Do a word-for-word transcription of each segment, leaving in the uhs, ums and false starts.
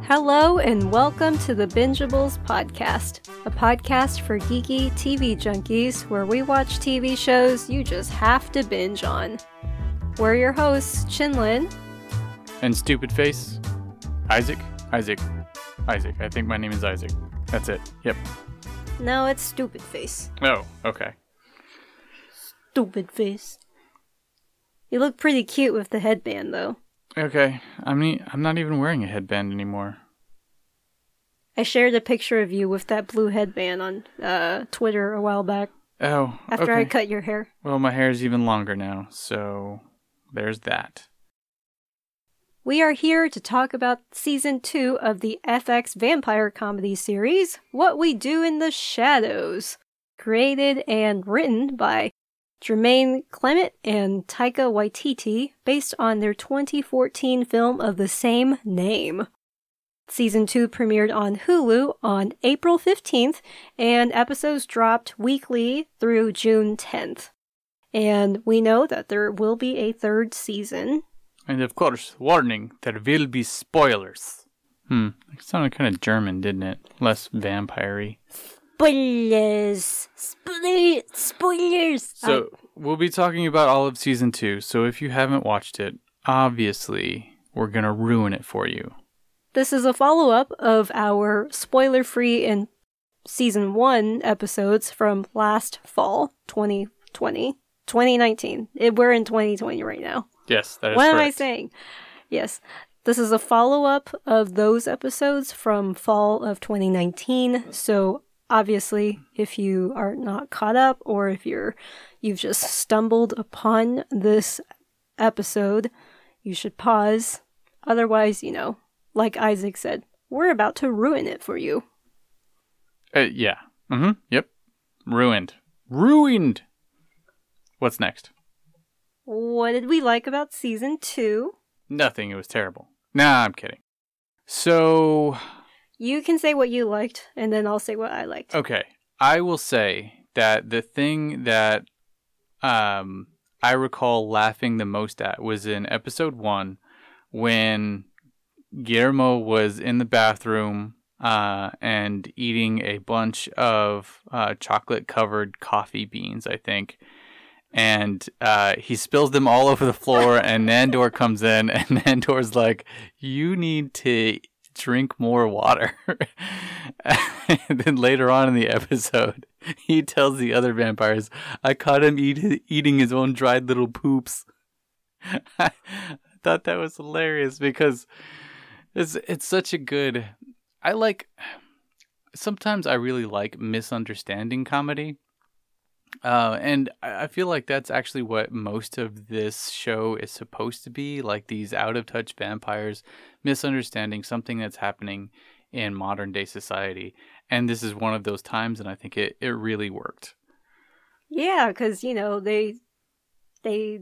Hello and welcome to the Bingeables podcast, a podcast for geeky T V junkies where we watch T V shows you just have to binge on. We're your hosts, Chinlin. And Stupid Face. Isaac? Isaac. Isaac. I think my name is Isaac. That's it. Yep. No, it's Stupid Face. Oh, okay. Stupid Face. You look pretty cute with the headband, though. Okay. I mean, I'm not even wearing a headband anymore. I shared a picture of you with that blue headband on uh, Twitter a while back. Oh, After okay. I cut your hair. Well, my hair is even longer now, so there's that. We are here to talk about Season two of the F X vampire comedy series, What We Do in the Shadows, created and written by Jermaine Clement and Taika Waititi, based on their twenty fourteen film of the same name. Season two premiered on Hulu on April fifteenth, and episodes dropped weekly through June tenth. And we know that there will be a third season. And of course, warning, there will be spoilers. Hmm, it sounded kind of German, didn't it? Less vampire-y. Spoilers! Spoilers! Spoilers! So, we'll be talking about all of Season two, so if you haven't watched it, obviously, we're gonna ruin it for you. This is a follow-up of our spoiler-free and Season one episodes from last fall, twenty twenty. twenty nineteen. It, we're in twenty twenty right now. Yes, that is What correct. am I saying? Yes. This is a follow-up of those episodes from fall of twenty nineteen, so obviously, if you are not caught up or if you're you've just stumbled upon this episode, you should pause. Otherwise, you know, like Isaac said, we're about to ruin it for you. Uh, yeah. Mm-hmm. Yep. Ruined. Ruined! What's next? What did we like about Season two? Nothing. It was terrible. Nah, I'm kidding. So... You can say what you liked, and then I'll say what I liked. Okay. I will say that the thing that um, I recall laughing the most at was in episode one when Guillermo was in the bathroom uh, and eating a bunch of uh, chocolate-covered coffee beans, I think. And uh, he spills them all over the floor, and Nandor comes in, and Nandor's like, you need to drink more water. And then later on in the episode, he tells the other vampires, I caught him eat, eating his own dried little poops. I thought that was hilarious because it's, it's such a good... I like... Sometimes I really like misunderstanding comedy. Uh, and I feel like that's actually what most of this show is supposed to be, like these out-of-touch vampires misunderstanding something that's happening in modern-day society. And this is one of those times, and I think it, it really worked. Yeah, because, you know, they, they,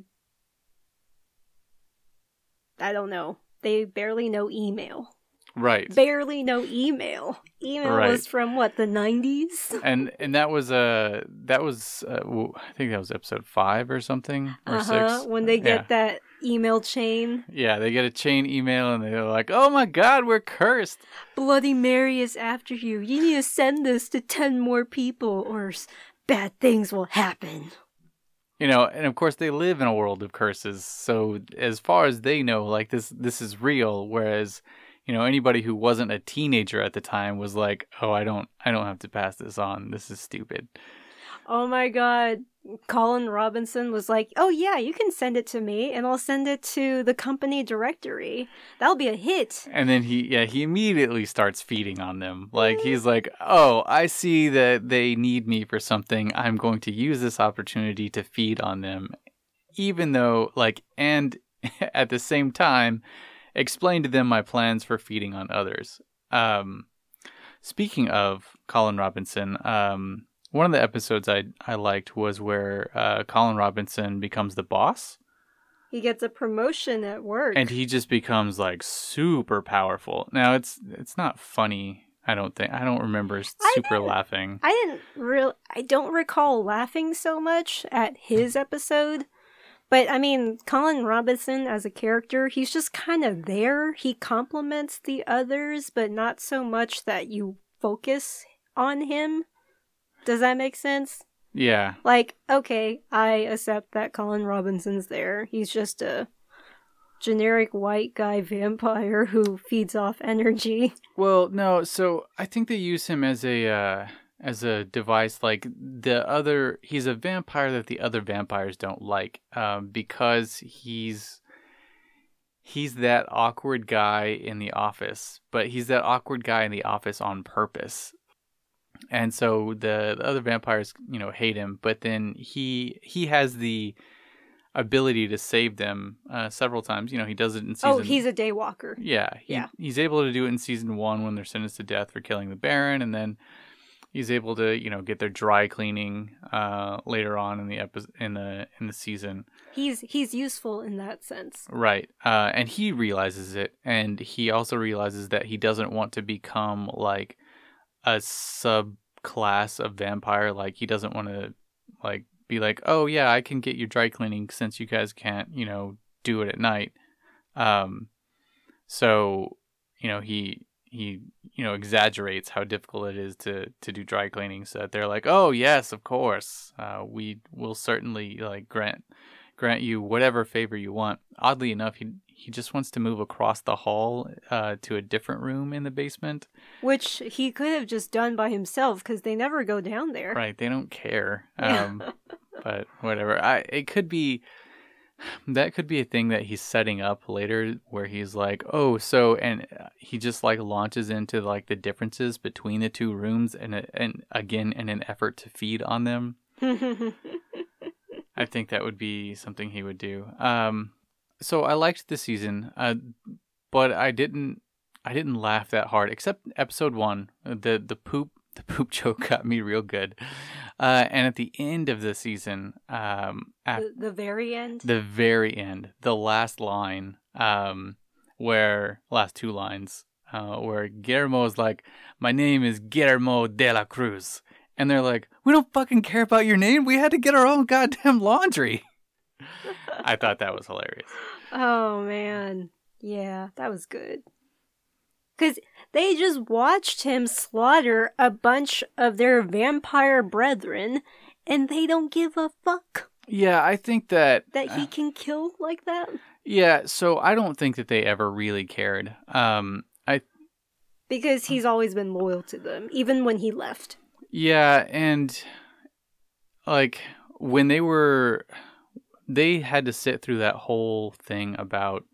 I don't know, they barely know email. Right. Barely know email. Email right. was from what, the nineties? And and that was uh that was uh, I think that was episode five or something or uh-huh. six. When they get yeah. that email chain. Yeah, they get a chain email and they're like, "Oh my God, we're cursed! Bloody Mary is after you. You need to send this to ten more people, or bad things will happen." You know, and of course they live in a world of curses. So as far as they know, like this this is real. Whereas, you know, anybody who wasn't a teenager at the time was like, "Oh, I don't, I don't have to pass this on. This is stupid." Oh my God. Colin Robinson was like, "Oh yeah, you can send it to me and I'll send it to the company directory. That'll be a hit." And then he, yeah, he immediately starts feeding on them. Like, he's like, "Oh, I see that they need me for something. I'm going to use this opportunity to feed on them." Even though, like, and at the same time, explain to them my plans for feeding on others. Um, speaking of Colin Robinson, um, one of the episodes I I liked was where uh, Colin Robinson becomes the boss. He gets a promotion at work. And he just becomes like super powerful. Now it's it's not funny. I don't think I don't remember super I laughing. I didn't real I don't recall laughing so much at his episode, But, I mean, Colin Robinson as a character, he's just kind of there. He complements the others, but not so much that you focus on him. Does that make sense? Yeah. Like, okay, I accept that Colin Robinson's there. He's just a generic white guy vampire who feeds off energy. Well, no, so I think they use him as a uh, as a device. Like the other, he's a vampire that the other vampires don't like, um, because he's he's that awkward guy in the office, but he's that awkward guy in the office on purpose. And so the, the other vampires, you know, hate him, but then he he has the ability to save them uh, several times. You know, he does it in season... Oh, he's a daywalker. Yeah, he, yeah. He's able to do it in season one when they're sentenced to death for killing the Baron, and then he's able to, you know, get their dry cleaning uh, later on in the epi- in the in the season. He's he's useful in that sense. Right, uh, and he realizes it, and he also realizes that he doesn't want to become like a subclass of vampire. Like he doesn't want to like be like, oh yeah, I can get you dry cleaning since you guys can't, you know, do it at night. Um, so, you know, he, he, you know, exaggerates how difficult it is to, to do dry cleaning so that they're like, oh yes, of course, uh, we will certainly like grant, grant you whatever favor you want. Oddly enough, he, he just wants to move across the hall, uh, to a different room in the basement. Which he could have just done by himself because they never go down there. Right. They don't care. Yeah. Um, but whatever. I, it could be, that could be a thing that he's setting up later where he's like, oh, so, and he just like launches into like the differences between the two rooms and, and again, in an effort to feed on them. I think that would be something he would do. Um, so I liked the season, uh, but I didn't, I didn't laugh that hard except episode one. The, the poop, the poop joke got me real good. Uh, and at the end of the season, um, after, the, the very end, the very end, the last line, um, where last two lines, uh, where Guillermo is like, "My name is Guillermo de la Cruz," and they're like, "We don't fucking care about your name. We had to get our own goddamn laundry." I thought that was hilarious. Oh man, yeah, that was good. Because they just watched him slaughter a bunch of their vampire brethren, and they don't give a fuck. Yeah, I think that... That he can kill like that? Yeah, so I don't think that they ever really cared. Um, I Because he's always been loyal to them, even when he left. Yeah, and, like, when they were... They had to sit through that whole thing about...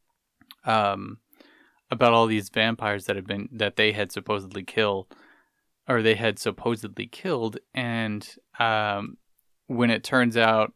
Um... about all these vampires that have been that they had supposedly killed or they had supposedly killed and um when it turns out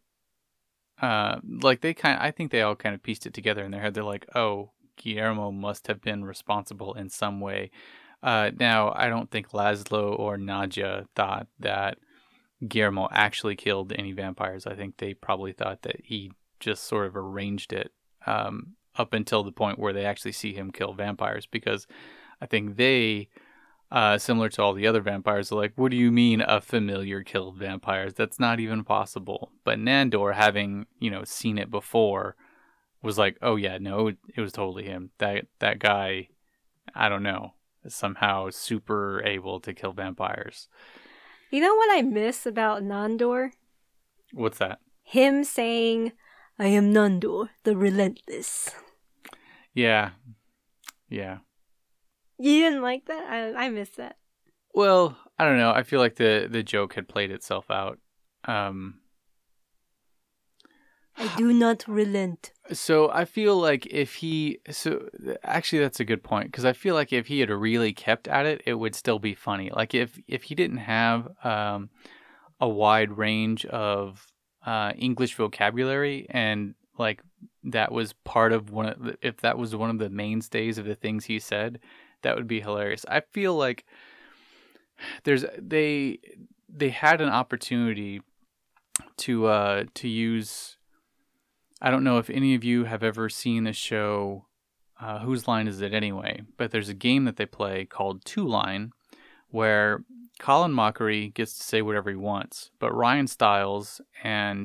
uh like they kind of, I think they all kind of pieced it together in their head. They're like, oh, Guillermo must have been responsible in some way. Uh now I don't think Laszlo or Nadia thought that Guillermo actually killed any vampires. I think they probably thought that he just sort of arranged it um up until the point where they actually see him kill vampires, because I think they, uh, similar to all the other vampires, are like, what do you mean a familiar killed vampires? That's not even possible. But Nandor, having, you know, seen it before, was like, oh yeah, no, it was totally him. That that guy, I don't know, is somehow super able to kill vampires. You know what I miss about Nandor? What's that? Him saying, I am Nandor, the Relentless. Yeah. Yeah. You didn't like that? I I missed that. Well, I don't know. I feel like the, the joke had played itself out. Um, I do not relent. So I feel like if he... So actually, that's a good point. Because I feel like if he had really kept at it, it would still be funny. Like if, if he didn't have um, a wide range of uh, English vocabulary and like... that was part of one of the, if that was one of the mainstays of the things he said, that would be hilarious. I feel like there's they they had an opportunity to uh to use. I don't know if any of you have ever seen the show uh, Whose Line Is It Anyway? But there's a game that they play called Two Line, where Colin Mockery gets to say whatever he wants, but Ryan Stiles and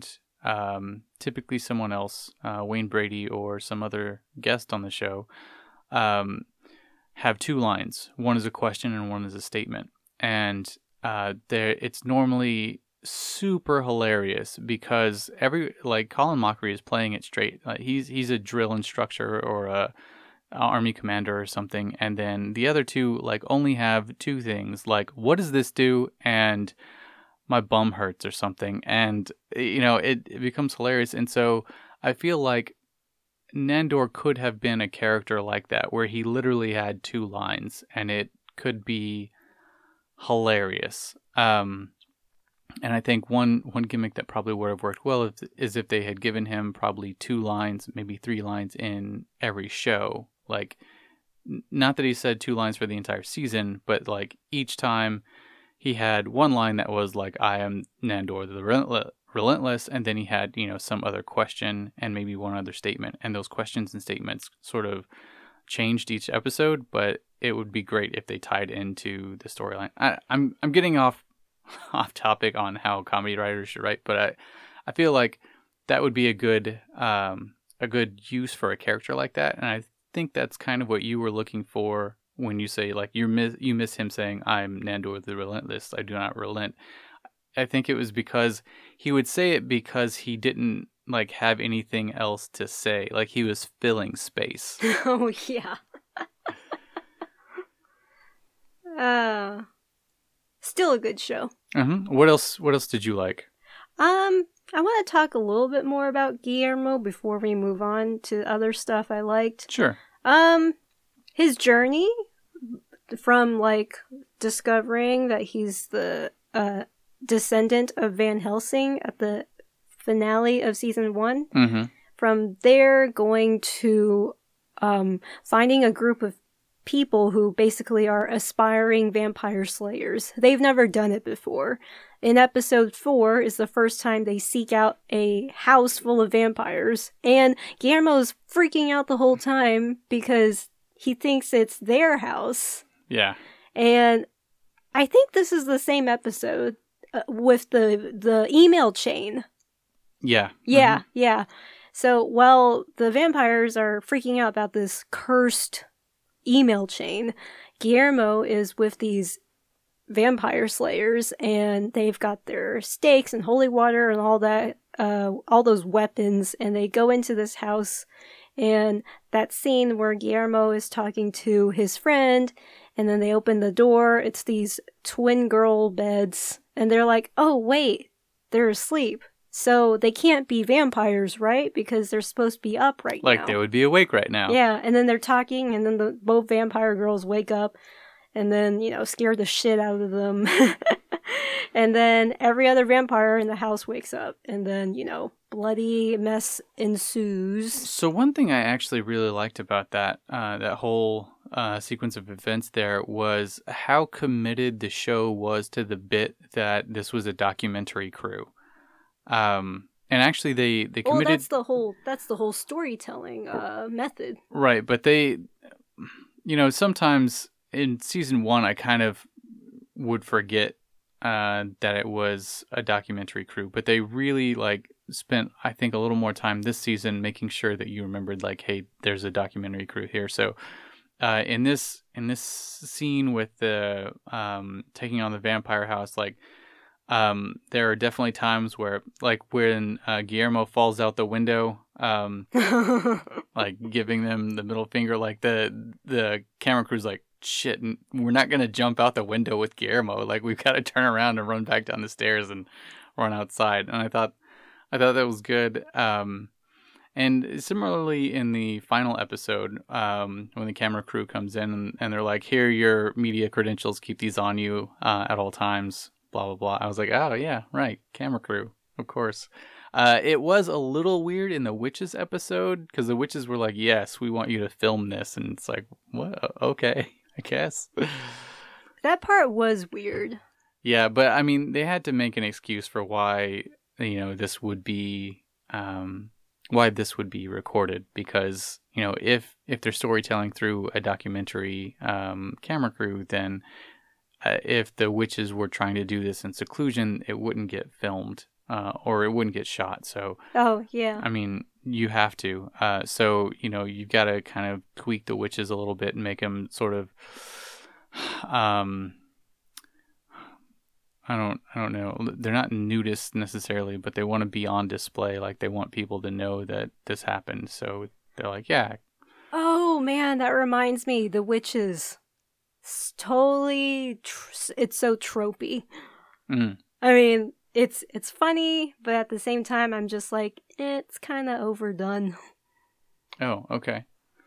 um, typically someone else, uh, Wayne Brady or some other guest on the show, um, have two lines. One is a question and one is a statement. And uh, there, it's normally super hilarious because every like Colin Mockery is playing it straight. Uh, he's he's a drill instructor or a army commander or something, and then the other two like only have two things, like what does this do and my bum hurts or something, and you know it, it becomes hilarious. And so I feel like Nandor could have been a character like that where he literally had two lines and it could be hilarious. um And I think one, one gimmick that probably would have worked well is, is if they had given him probably two lines, maybe three lines in every show. Like, n- not that he said two lines for the entire season, but like each time he had one line that was like, I am Nandor the Relentless, relentless and then he had, you know, some other question and maybe one other statement. And those questions and statements sort of changed each episode, but it would be great if they tied into the storyline. I, I'm I'm getting off off topic on how comedy writers should write, but I, I feel like that would be a good um, a good use for a character like that, and I think that's kind of what you were looking for when you say like you miss you miss him saying I'm Nandor the Relentless, I do not relent. I think it was because he would say it because he didn't like have anything else to say, like he was filling space. Oh yeah. uh Still a good show. Mm-hmm. What else? What else did you like? Um, I want to talk a little bit more about Guillermo before we move on to other stuff I liked. Sure. Um, his journey from like discovering that he's the uh descendant of Van Helsing at the finale of season one. Mm-hmm. From there, going to um finding a group of people who basically are aspiring vampire slayers. They've never done it before. In episode four is the first time they seek out a house full of vampires, and Guillermo's freaking out the whole time because he thinks it's their house. Yeah. And I think this is the same episode uh, with the the email chain. Yeah. Yeah, mm-hmm. yeah. So while the vampires are freaking out about this cursed email chain, Guillermo is with these vampire slayers, and they've got their stakes and holy water and all that, uh, all those weapons, and they go into this house, and that scene where Guillermo is talking to his friend, and then they open the door, it's these twin girl beds, and they're like, oh wait, they're asleep. So they can't be vampires, right? Because they're supposed to be up right like now. Like they would be awake right now. Yeah, and then they're talking, and then the both vampire girls wake up, and then, you know, scare the shit out of them. And then every other vampire in the house wakes up, and then, you know, bloody mess ensues. So one thing I actually really liked about that, uh, that whole uh, sequence of events there was how committed the show was to the bit that this was a documentary crew. Um, and actually they, they committed... Well, that's the whole, that's the whole storytelling, uh, method. Right. But they, you know, sometimes in season one, I kind of would forget, uh, that it was a documentary crew, but they really like spent, I think, a little more time this season making sure that you remembered like, hey, there's a documentary crew here. So, uh, in this, in this scene with the, um, taking on the vampire house, like, Um, there are definitely times where, like, when uh, Guillermo falls out the window, um, like giving them the middle finger, like the the camera crew's like, shit, we're not gonna jump out the window with Guillermo. Like, we've got to turn around and run back down the stairs and run outside. And I thought, I thought that was good. Um, and similarly in the final episode, um, when the camera crew comes in and, and they're like, here are your media credentials, keep these on you uh, at all times. Blah, blah, blah. I was like, oh, yeah, right. Camera crew, of course. Uh, it was a little weird in the witches episode because the witches were like, yes, we want you to film this. And it's like, what? Okay, I guess. That part was weird. Yeah, but I mean, they had to make an excuse for why, you know, this would be, um, why this would be recorded because, you know, if, if they're storytelling through a documentary um, camera crew, then Uh, if the witches were trying to do this in seclusion, it wouldn't get filmed uh, or it wouldn't get shot. So, oh, yeah. I mean, you have to. Uh, so, you know, you've got to kind of tweak the witches a little bit and make them sort of, um, I don't, I don't know. They're not nudists necessarily, but they want to be on display. Like they want people to know that this happened. So they're like, yeah. Oh man, that reminds me. The witches. It's totally, tr- it's so tropey. Mm. I mean, it's it's funny, but at the same time, I'm just like, it's kind of overdone. Oh, okay.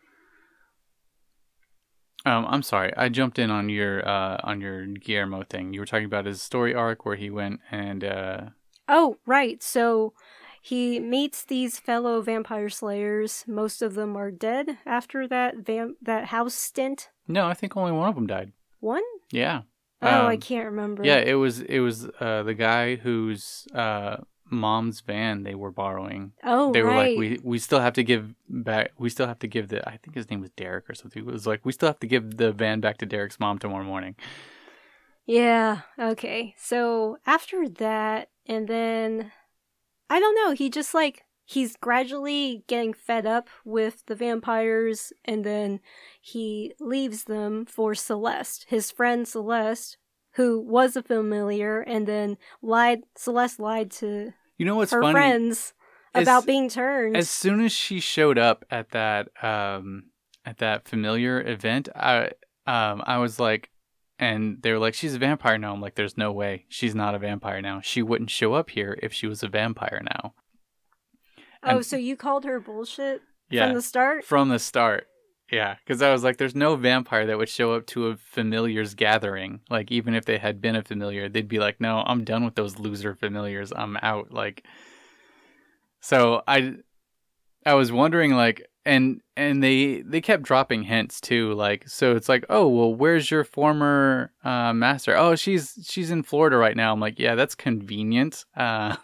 Um, I'm sorry, I jumped in on your uh, on your Guillermo thing. You were talking about his story arc where he went and. Uh... Oh, right. So he meets these fellow vampire slayers. Most of them are dead after that vamp- that house stint. No, I think only one of them died. One? Yeah. Oh, um, I can't remember. Yeah, it was it was uh, the guy whose uh, mom's van they were borrowing. Oh, they were right. like, we we still have to give back. We still have to give the. I think his name was Derek or something. It was like, we still have to give the van back to Derek's mom tomorrow morning. Yeah. Okay. So after that, and then I don't know. He just like he's gradually getting fed up with the vampires, and then he leaves them for Celeste, his friend Celeste, who was a familiar, and then lied. Celeste lied to you know what's her funny? friends As- about being turned. As soon as she showed up at that um at that familiar event, I um I was like, and they were like, she's a vampire now. I'm like, there's no way she's not a vampire now. She wouldn't show up here if she was a vampire now. Oh, And- so you called her bullshit Yeah, from the start? From the start. Yeah, because I was like, there's no vampire that would show up to a familiar's gathering. Like, even if they had been a familiar, they'd be like, no, I'm done with those loser familiars. I'm out. Like, so I, I was wondering, like, and and they they kept dropping hints too. Like, so it's like, oh, well, where's your former uh, master? Oh, she's she's in Florida right now. I'm like, yeah, that's convenient. Uh,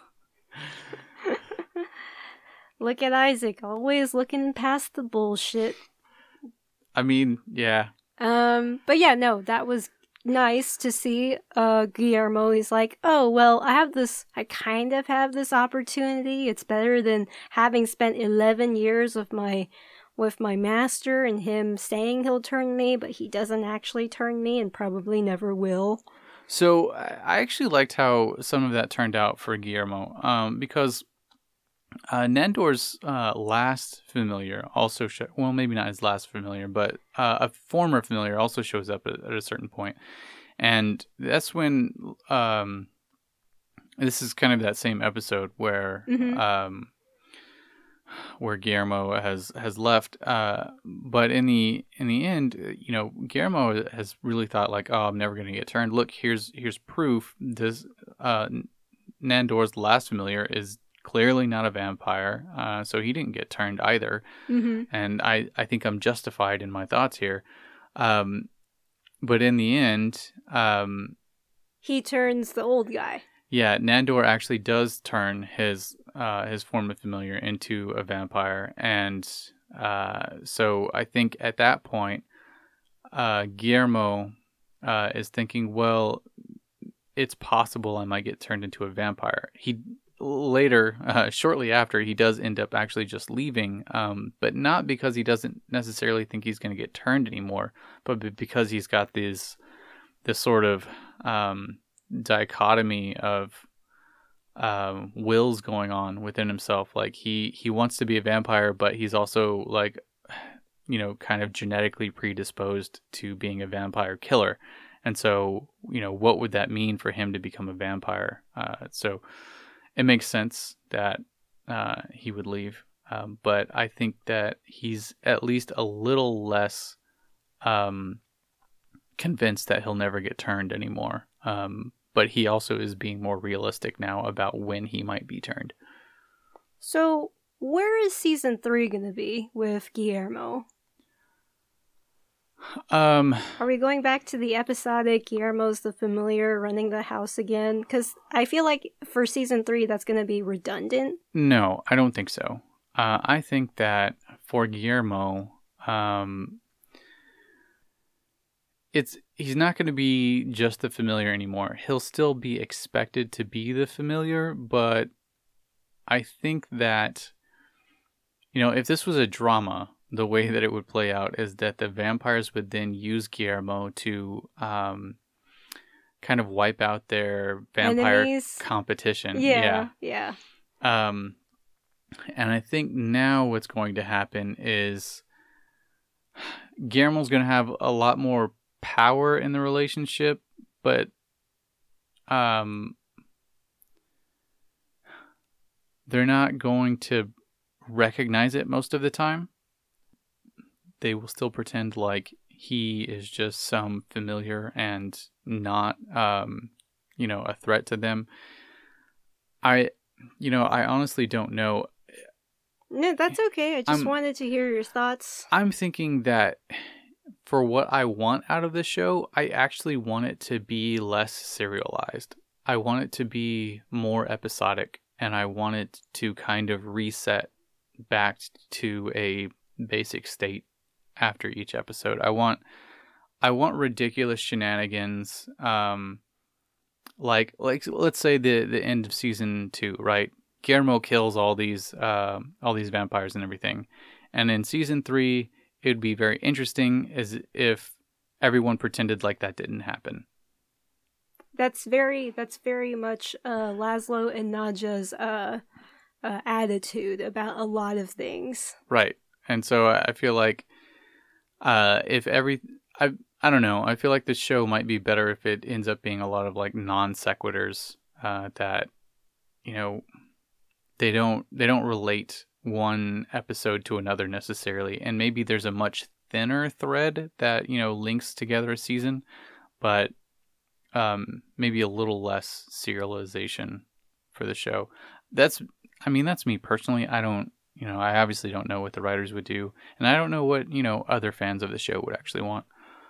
Look at Isaac, always looking past the bullshit. I mean, yeah. Um, but yeah, no, that was nice to see. Uh, Guillermo, he's like, oh, well, I have this, I kind of have this opportunity. It's better than having spent eleven years with my, with my master and him saying he'll turn me, but he doesn't actually turn me and probably never will. So I actually liked how some of that turned out for Guillermo, um, because uh, Nandor's uh, last familiar also show, well, maybe not his last familiar, but uh, a former familiar also shows up at, at a certain point, and that's when um, this is kind of that same episode where Mhm. um, where Guillermo has has left, uh, but in the in the end, you know, Guillermo has really thought like, oh, I'm never going to get turned. Look, here's here's proof. This uh, Nandor's last familiar is clearly not a vampire, uh, so he didn't get turned either. Mm-hmm. And I, I think I'm justified in my thoughts here. Um, but in the end, um, He turns the old guy. yeah, Nandor actually does turn his uh, his former familiar into a vampire, and uh, so I think at that point, uh, Guillermo uh, is thinking, well, it's possible I might get turned into a vampire. He later, uh, shortly after, he does end up actually just leaving, um, but not because he doesn't necessarily think he's going to get turned anymore, but because he's got these this sort of um, dichotomy of um, wills going on within himself. Like he he wants to be a vampire, but he's also like, you know, kind of genetically predisposed to being a vampire killer. And so, you know, what would that mean for him to become a vampire? Uh, so it makes sense that uh, he would leave. Um, but I think that he's at least a little less um, convinced that he'll never get turned anymore. Um, but he also is being more realistic now about when he might be turned. So, where is season three going to be with Guillermo? Um, Are we going back to the episodic Guillermo's the familiar running the house again? Because I feel like for season three, that's going to be redundant. No, I don't think so. Uh, I think that for Guillermo, um, it's he's not going to be just the familiar anymore. He'll still be expected to be the familiar, but I think that, you know, if this was a drama, the way that it would play out is that the vampires would then use Guillermo to um, kind of wipe out their vampire Enemies. competition. Yeah, yeah. yeah. Um, and I think now what's going to happen is Guillermo's going to have a lot more power in the relationship, but um, they're not going to recognize it most of the time. They will still pretend like he is just some familiar and not, um, you know, a threat to them. I, you know, I honestly don't know. No, that's okay. I just I'm, wanted to hear your thoughts. I'm thinking that for what I want out of the show, I actually want it to be less serialized. I want it to be more episodic, and I want it to kind of reset back to a basic state after each episode. I want I want ridiculous shenanigans, um like like let's say the the end of season two, right? Guillermo kills all these uh, all these vampires and everything, and in season three it would be very interesting as if everyone pretended like that didn't happen. That's very that's very much uh, Laszlo and Nadja's uh, uh, attitude about a lot of things. Right. And so I feel like uh, if every I I don't know, I feel like the show might be better if it ends up being a lot of like non sequiturs uh, that, you know, they don't they don't relate one episode to another necessarily, and maybe there's a much thinner thread that, you know, links together a season, but um, maybe a little less serialization for the show. That's I mean that's me personally. I don't you know I obviously don't know what the writers would do, and I don't know what you know other fans of the show would actually want.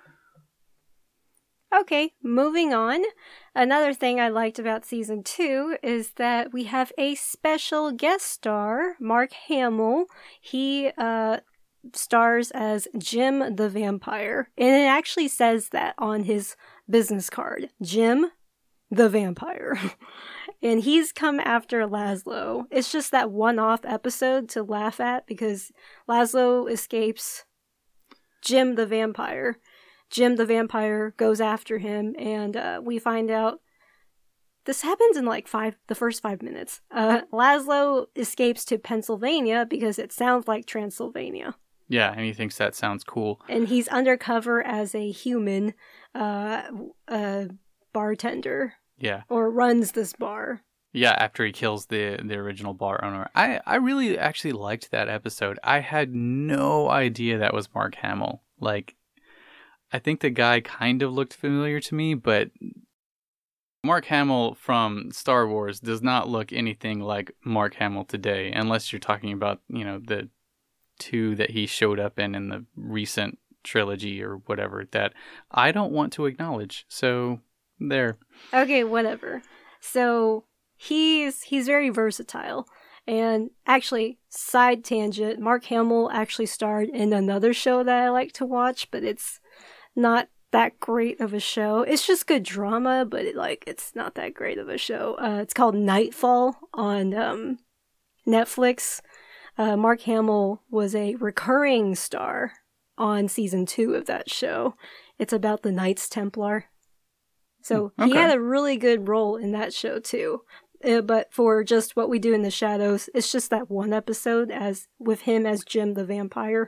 Okay, moving on. Another thing I liked about season two is that we have a special guest star, Mark Hamill. He uh, stars as Jim the Vampire, and it actually says that on his business card, Jim the Vampire. And he's come after Laszlo. It's just that one-off episode to laugh at because Laszlo escapes Jim the Vampire. Jim the Vampire goes after him, and uh, we find out this happens in like five, the first five minutes. Uh, Laszlo escapes to Pennsylvania because it sounds like Transylvania. Yeah, and he thinks that sounds cool. And he's undercover as a human uh, uh, bartender. Yeah. Or runs this bar. Yeah, after he kills the the original bar owner. I, I really actually liked that episode. I had no idea that was Mark Hamill. Like, I think the guy kind of looked familiar to me, but Mark Hamill from Star Wars does not look anything like Mark Hamill today, unless you're talking about, you know, the two that he showed up in in the recent trilogy or whatever that I don't want to acknowledge. So, there. Okay, whatever. So, he's he's very versatile. And actually, side tangent, Mark Hamill actually starred in another show that I like to watch, but it's not that great of a show. It's just good drama, but it, like it's not that great of a show. Uh, it's called Nightfall on um, Netflix. Uh, Mark Hamill was a recurring star on season two of that show. It's about the Knights Templar. So okay. He had a really good role in that show too. Uh, but for just What We Do in the Shadows, it's just that one episode as with him as Jim the Vampire.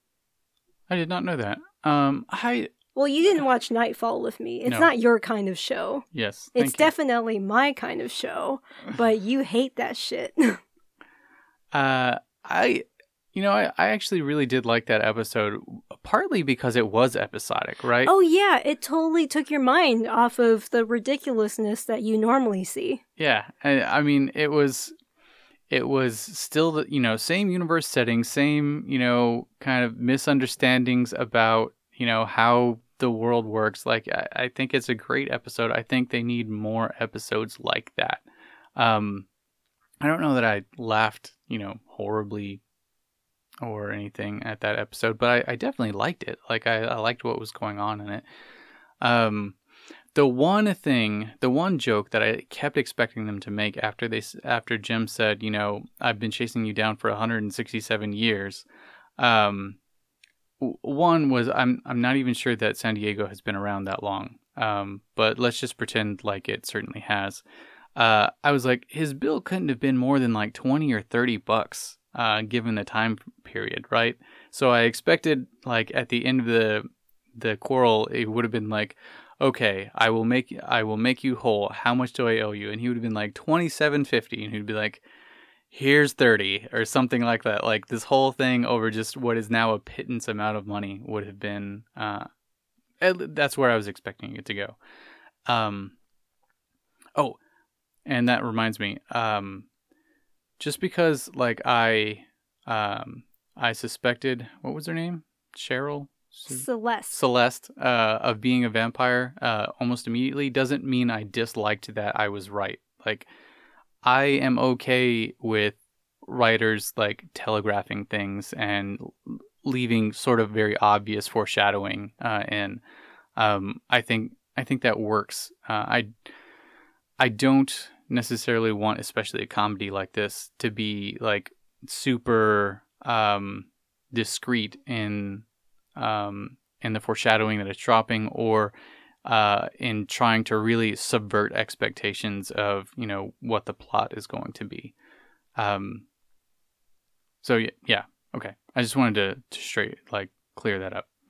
I did not know that. Um, I well, you didn't watch Nightfall with me. It's no. not your kind of show. Yes, it's you. definitely my kind of show, but you hate that shit. uh, I, you know, I, I actually really did like that episode, partly because it was episodic, right? Oh yeah, it totally took your mind off of the ridiculousness that you normally see. Yeah, I, I mean, it was. It was still the, you know, same universe setting, same, you know, kind of misunderstandings about, you know, how the world works. Like, I, I think it's a great episode. I think they need more episodes like that. Um, I don't know that I laughed, you know, horribly or anything at that episode, but I, I definitely liked it. Like, I, I liked what was going on in it. Um, the one thing, the one joke that I kept expecting them to make after they, after Jim said, you know, I've been chasing you down for one hundred sixty-seven years. Um, one was I'm I'm not even sure that San Diego has been around that long. Um, but let's just pretend like it certainly has. Uh, I was like, his bill couldn't have been more than like twenty or thirty bucks, uh, given the time period, right? So I expected, like, at the end of the the quarrel, it would have been like, okay, I will make I will make you whole. How much do I owe you? And he would have been like twenty-seven fifty, and he'd be like, here's thirty or something like that. Like, this whole thing over just what is now a pittance amount of money would have been. Uh, that's where I was expecting it to go. Um. Oh. And that reminds me, um, just because, like, I, um, I suspected, what was her name? Cheryl? Celeste. Celeste, uh, of being a vampire, uh, almost immediately doesn't mean I disliked that I was right. Like, I am okay with writers, like, telegraphing things and leaving sort of very obvious foreshadowing, uh, in. Um, I think, I think that works. Uh, I, I don't necessarily want, especially a comedy like this, to be like super um discreet in um in the foreshadowing that it's dropping, or uh in trying to really subvert expectations of, you know, what the plot is going to be. Um so yeah, yeah okay, I just wanted to, to straight like clear that up.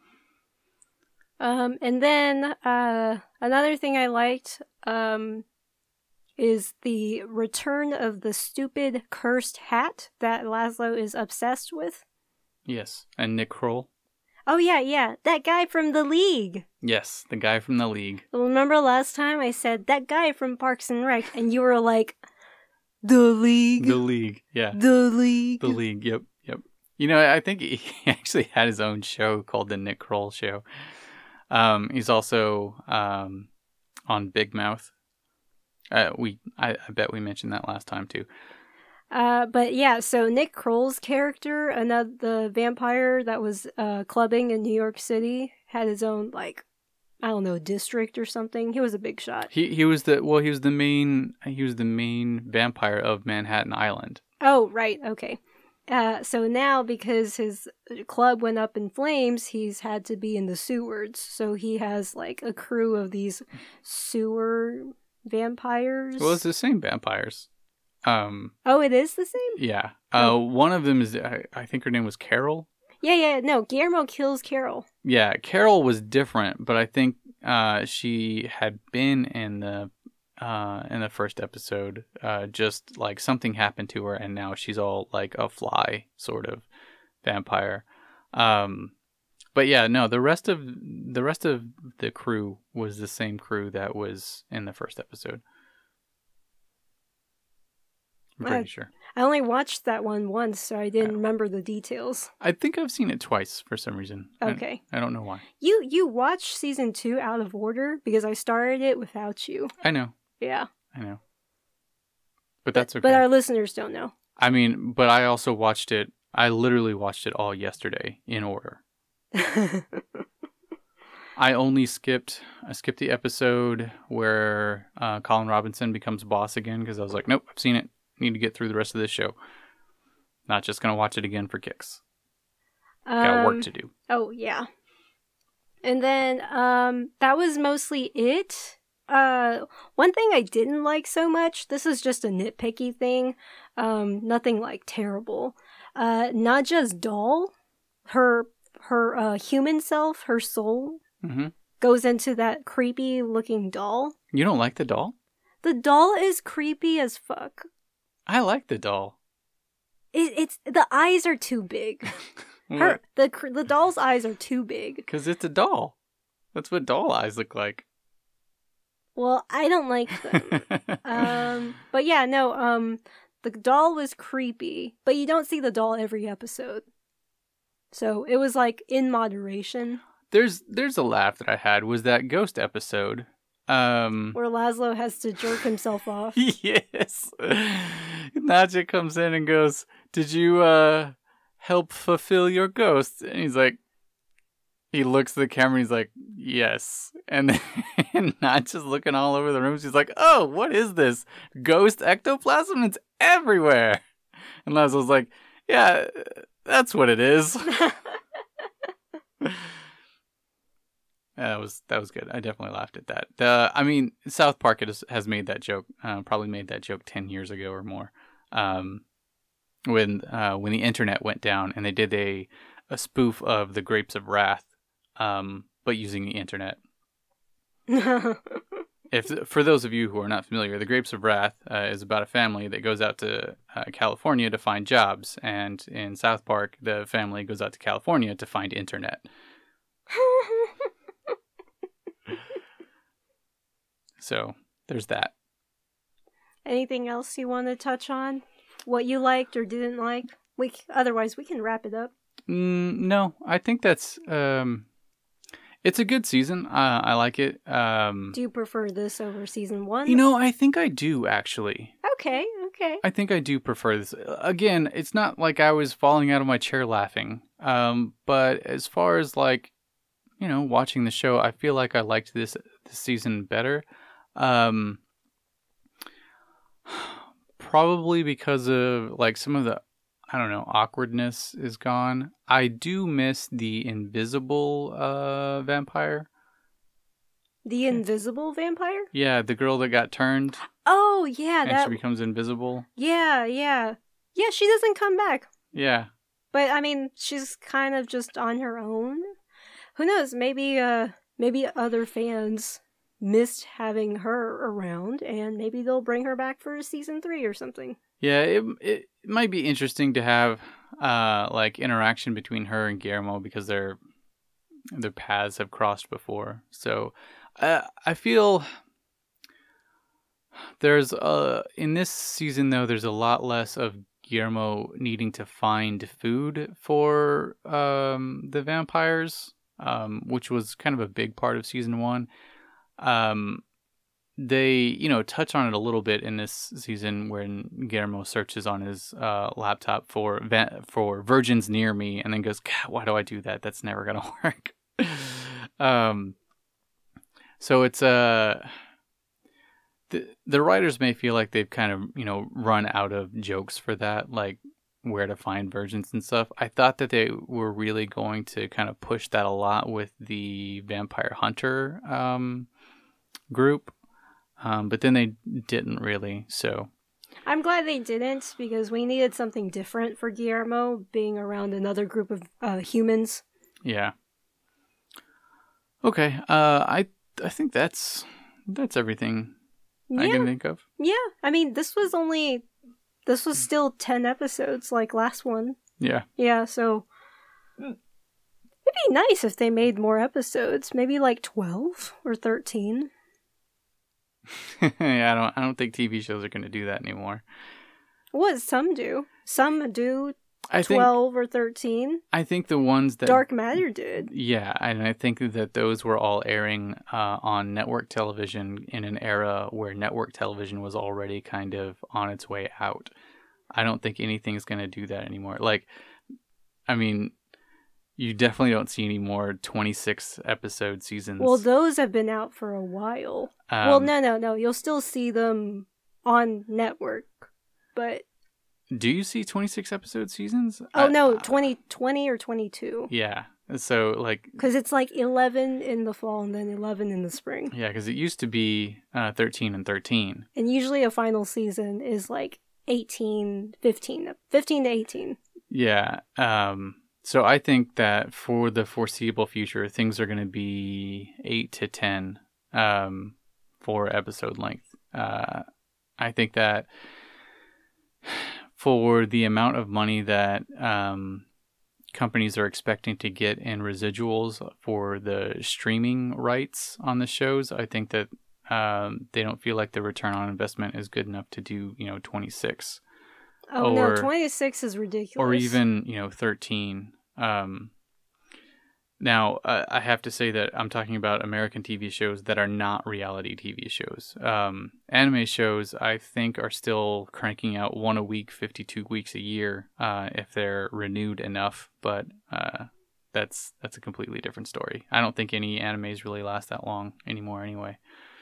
Um and then uh another thing I liked um is the return of the stupid cursed hat that Laszlo is obsessed with. Yes, and Nick Kroll. Oh yeah, yeah, that guy from The League. Yes, the guy from The League. Remember last time I said, that guy from Parks and Rec, and you were like, The League? The League, yeah. The League. The League, yep, yep. You know, I think he actually had his own show called The Nick Kroll Show. Um, he's also um, on Big Mouth. Uh, we, I, I bet we mentioned that last time too. Uh, but yeah, so Nick Kroll's character, another the vampire that was uh clubbing in New York City, had his own, like, I don't know, district or something. He was a big shot. He he was the well, he was the main he was the main vampire of Manhattan Island. Oh, right, okay. Uh, so now, because his club went up in flames, he's had to be in the sewers. So he has, like, a crew of these sewer vampires. Well, it's the same vampires. Um. Oh, it is the same? Yeah. Uh, oh. One of them is, I, I think her name was Carol. Yeah, yeah, no, Guillermo kills Carol. Yeah, Carol was different, but I think uh, she had been in the uh, in the first episode. Uh, just like something happened to her, and now she's all like a fly sort of vampire. Um, but yeah, no, the rest of the rest of the crew was the same crew that was in the first episode. I'm pretty I, sure. I only watched that one once, so I didn't remember the details. I think I've seen it twice for some reason. Okay. I, I don't know why. You you watched season two out of order because I started it without you. I know. Yeah. I know. But that's okay. But our listeners don't know. I mean, but I also watched it. I literally watched it all yesterday in order. I only skipped, I skipped the episode where uh, Colin Robinson becomes boss again because I was like, nope, I've seen it. Need to get through the rest of this show. Not just going to watch it again for kicks. Um, Got work to do. Oh, yeah. And then um, that was mostly it. Uh, one thing I didn't like so much, this is just a nitpicky thing, um, nothing like terrible. Uh, Nadja's doll, her her uh, human self, her soul, mm-hmm. goes into that creepy looking doll. You don't like the doll? The doll is creepy as fuck. I like the doll. It, it's the eyes are too big. Her the the doll's eyes are too big. Because it's a doll. That's what doll eyes look like. Well, I don't like them. um, but yeah, no. Um, the doll was creepy, but you don't see the doll every episode, so it was like in moderation. There's there's a laugh that I had was that ghost episode. Um, Where Laszlo has to jerk himself off. Yes. Nadja comes in and goes, did you uh, help fulfill your ghost? And he's like, he looks at the camera and he's like, yes. And then not just looking all over the room. She's like, oh, what is this? Ghost ectoplasm? It's everywhere. And Laszlo's like, yeah, that's what it is. Yeah, that was that was good. I definitely laughed at that. The I mean, South Park has, has made that joke. Uh, probably made that joke ten years ago or more. Um, when uh, when the internet went down and they did a a spoof of the Grapes of Wrath, um, but using the internet. If for those of you who are not familiar, the Grapes of Wrath uh, is about a family that goes out to uh, California to find jobs, and in South Park, the family goes out to California to find internet. So there's that. Anything else you want to touch on? What you liked or didn't like? We otherwise we can wrap it up. Mm, no, I think that's um, it's a good season. Uh, I like it. Um, do you prefer this over season one? You know, I think I do actually. Okay, okay. I think I do prefer this. Again, it's not like I was falling out of my chair laughing. Um, but as far as like, you know, watching the show, I feel like I liked this this season better. Um, probably because of like some of the, I don't know, awkwardness is gone. I do miss the invisible uh, vampire. The invisible vampire? Yeah, the girl that got turned. Oh, yeah. And that... she becomes invisible. Yeah, yeah. Yeah, she doesn't come back. Yeah. But, I mean, she's kind of just on her own. Who knows? Maybe, uh, maybe other fans missed having her around, and maybe they'll bring her back for season three or something. Yeah, it it might be interesting to have uh like interaction between her and Guillermo because their their paths have crossed before. So uh, I feel there's uh in this season though there's a lot less of Guillermo needing to find food for um the vampires, um which was kind of a big part of season one. Um, they, you know, touch on it a little bit in this season when Guillermo searches on his uh, laptop for va- for virgins near me, and then goes, God, why do I do that? That's never gonna work. um, so it's uh, the the writers may feel like they've kind of you know run out of jokes for that, like where to find virgins and stuff. I thought that they were really going to kind of push that a lot with the Vampire Hunter um, group, um, but then they didn't really. So I'm glad they didn't, because we needed something different for Guillermo being around another group of uh, humans. Yeah. Okay. Uh, I I think that's that's everything yeah. I can think of. Yeah. I mean, this was only. This was still ten episodes like last one. Yeah. Yeah, so it'd be nice if they made more episodes. Maybe like twelve or thirteen. yeah, I don't I don't think T V shows are going to do that anymore. What some do. Some do I twelve think, or thirteen. I think the ones that Dark Matter did. Yeah, and I think that those were all airing uh, on network television in an era where network television was already kind of on its way out. I don't think anything's going to do that anymore. Like, I mean, you definitely don't see any more twenty-six episode seasons. Well, those have been out for a while. Um, well, no, no, no. You'll still see them on network, but... Do you see twenty-six episode seasons? Oh, I, no, uh, twenty twenty or twenty-two. Yeah. So, like... Because it's like eleven in the fall and then eleven in the spring. Yeah, because it used to be uh, thirteen and thirteen. And usually a final season is like eighteen, fifteen, fifteen to eighteen. Yeah. Um, so I think that for the foreseeable future, things are going to be eight to ten um, for episode length. Uh, I think that... for the amount of money that um, companies are expecting to get in residuals for the streaming rights on the shows, I think that um, they don't feel like the return on investment is good enough to do, you know, twenty-six. Oh, or, no, twenty-six is ridiculous. Or even, you know, thirteen. Um, now, uh, I have to say that I'm talking about American T V shows that are not reality T V shows. Um, anime shows, I think, are still cranking out one a week, fifty-two weeks a year, uh, if they're renewed enough. But uh, that's that's a completely different story. I don't think any animes really last that long anymore anyway.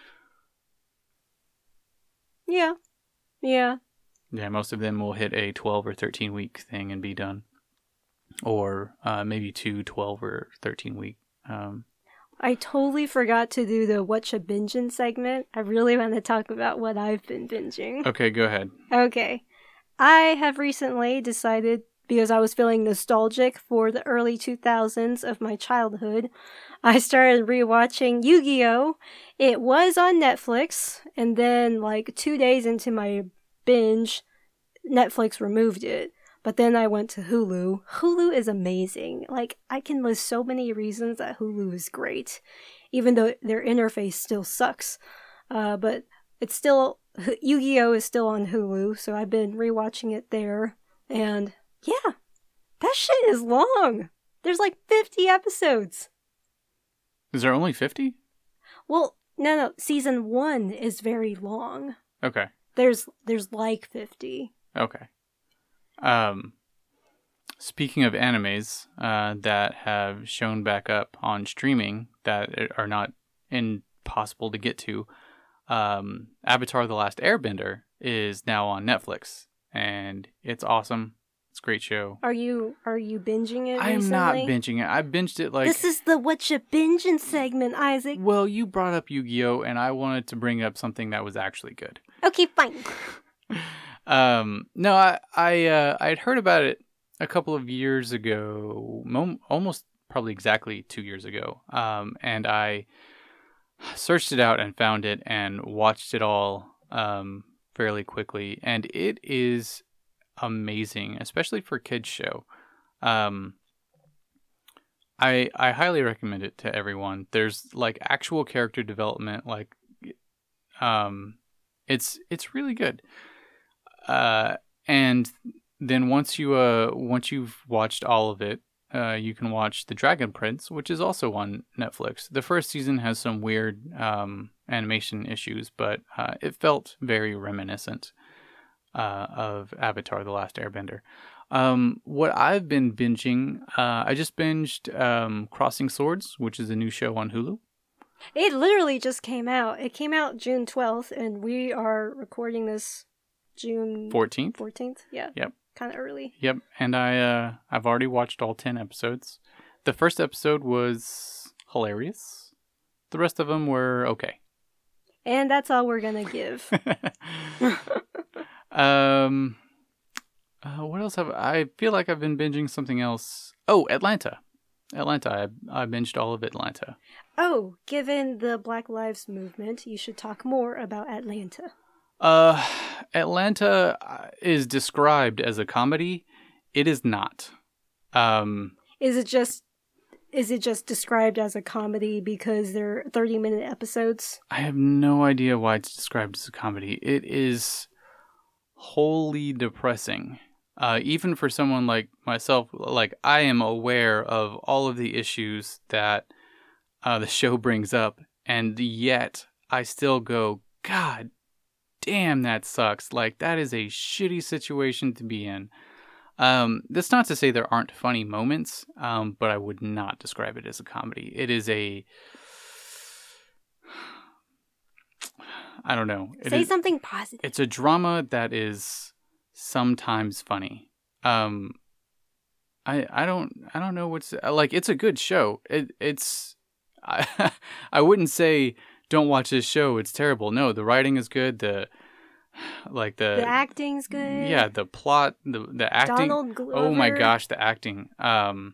Yeah. Yeah. Yeah, most of them will hit a twelve or thirteen week thing and be done. Or uh, maybe two twelve or thirteen week. Um, I totally forgot to do the Whatcha Bingin' segment. I really want to talk about what I've been binging. okay, go ahead. Okay. I have recently decided, because I was feeling nostalgic for the early two thousands of my childhood, I started rewatching Yu-Gi-Oh! It was on Netflix, and then like two days into my binge, Netflix removed it. But then I went to Hulu. Hulu is amazing. Like, I can list so many reasons that Hulu is great, even though their interface still sucks. Uh, but it's still, Yu-Gi-Oh! Is still on Hulu, so I've been rewatching it there. And yeah, that shit is long. There's like fifty episodes. Is there only fifty? Well, no, no. Season one is very long. Okay. There's, there's like fifty. Okay. Um, speaking of animes uh, that have shown back up on streaming that are not impossible to get to, um, Avatar: The Last Airbender is now on Netflix, and it's awesome. It's a great show. Are you are you binging it? I am recently? not binging it. I binged it like this is the what you binging segment, Isaac. Well, you brought up Yu-Gi-Oh, and I wanted to bring up something that was actually good. Okay, fine. Um, no, I I uh, I had heard about it a couple of years ago, mo- almost probably exactly two years ago. Um, and I searched it out and found it and watched it all um fairly quickly, and it is amazing, especially for a kids show. Um, I I highly recommend it to everyone. There's like actual character development, like um, it's it's really good. Uh, and then once you uh once you've watched all of it, uh, you can watch The Dragon Prince, which is also on Netflix. The first season has some weird um animation issues, but uh, it felt very reminiscent uh, of Avatar: The Last Airbender. Um, what I've been binging, uh, I just binged um, Crossing Swords, which is a new show on Hulu. It literally just came out. It came out June twelfth, and we are recording this June fourteenth. fourteenth, yeah. Yep. Kind of early. Yep, and I uh, I've already watched all ten episodes. The first episode was hilarious. The rest of them were okay. And that's all we're gonna give. um, uh, what else have I? I feel like I've been binging something else. Oh, Atlanta. Atlanta. I I binged all of Atlanta. Oh, given the Black Lives Movement, you should talk more about Atlanta. Uh, Atlanta is described as a comedy. It is not. Um, is it just is it just described as a comedy because they're thirty minute episodes? I have no idea why it's described as a comedy. It is wholly depressing. Uh, even for someone like myself, like I am aware of all of the issues that uh, the show brings up, and yet I still go, God damn, that sucks. Like, that is a shitty situation to be in. Um, that's not to say there aren't funny moments, um, but I would not describe it as a comedy. It is a... I don't know. It Say is, something positive. It's a drama that is sometimes funny. Um, I I don't I don't know what's... Like, it's a good show. It It's... I, I wouldn't say... Don't watch this show, it's terrible. No, the writing is good, the like the the acting's good. Yeah, the plot, the the acting. Donald Glover. Oh my gosh, the acting. Um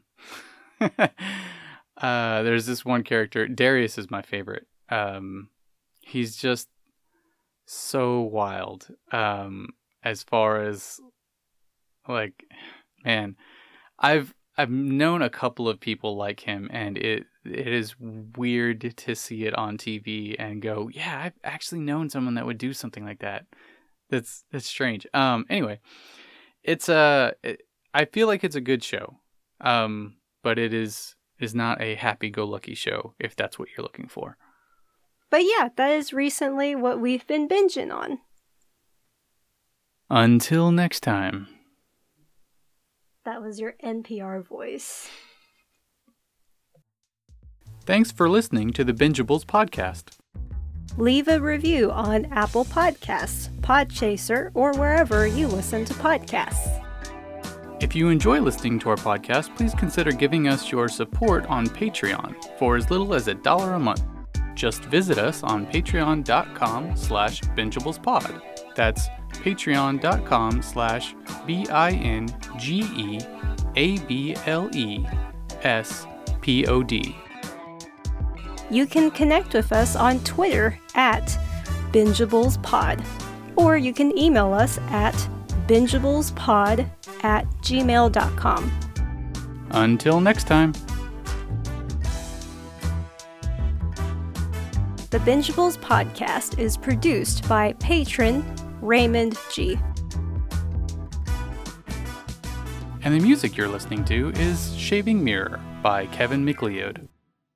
uh there's this one character, Darius is my favorite. Um he's just so wild. Um as far as like man, I've I've known a couple of people like him, and it it is weird to see it on T V and go, yeah, I've actually known someone that would do something like that. That's that's strange. Um, anyway, it's a it, I feel like it's a good show, um, but it is is not a happy-go-lucky show if that's what you're looking for. But yeah, that is recently what we've been binging on. Until next time. That was your N P R voice. Thanks for listening to the Bingeables podcast. Leave a review on Apple Podcasts, Podchaser, or wherever you listen to podcasts. If you enjoy listening to our podcast, please consider giving us your support on Patreon for as little as a dollar a month. Just visit us on patreon.com slash bingeablespod. That's patreon.com slash B-I-N-G-E-A-B-L-E-S-P-O-D. You can connect with us on Twitter at BingeablesPod, or you can email us at bingeablespod at gmail dot com. Until next time. The Bingeables podcast is produced by patron Raymond G. And the music you're listening to is Shaving Mirror by Kevin MacLeod.